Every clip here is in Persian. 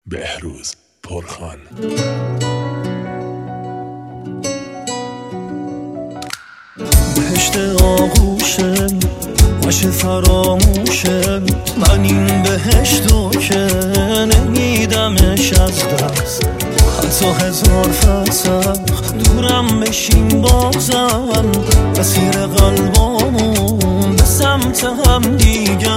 بهروز پرخان. بهشت آغوشه باشه فراموشه، من این بهشتو که نمیدمش از دست. حتی هزار فرسخ دورم بشین بازم، مسیر قلبامون به سمت هم دیگر.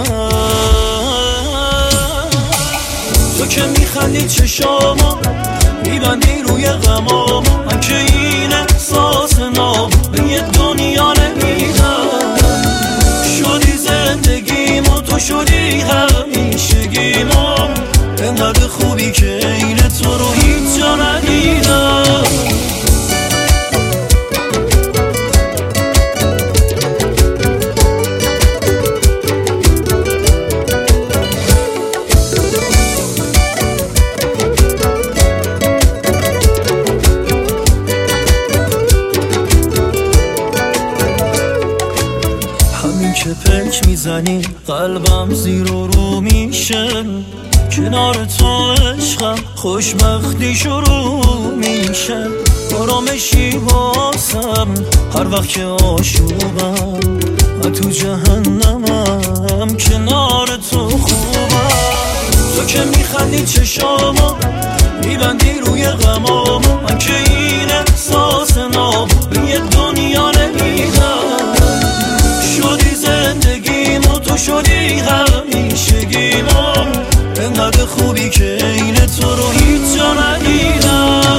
تو که میخندی چشاما میبندی روی غماما، من که این احساس نام به یه دنیا نمیدم. شدی زندگیمو، تو شدی همیشگیمو، انقدر خوبی که این تو رو هیچ جا ندیدم. که پک میزنی قلبم زیر و رو میشه، کنار تو عشقم خوشبختی شروع میشه. آرامشی واسم هر وقت که آشوبم، من تو جهنمم کنار تو خوبم. تو که میخندی چشاما میبندی روی غماما، من که این احساس نام به یه دنیا نمیدم. شدی زندگیمو، تو شدی همیشگیمو، انقدر خوبی که این تو رو هیچ جا ندیدم.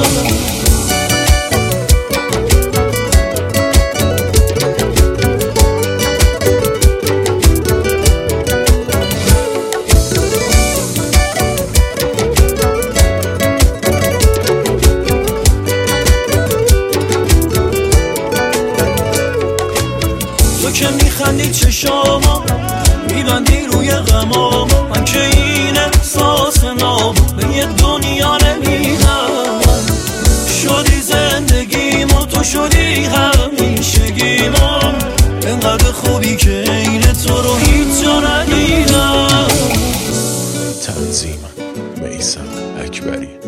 تو که میخندی چشاما میبندی روی غماما، من که این احساس نام به یه دنیا نمیدم. شدی زندگیمو، تو شدی همیشگیمو، انقدر خوبی که این تو رو هیچ جا ندیدم. تنظیم میثم اکبری.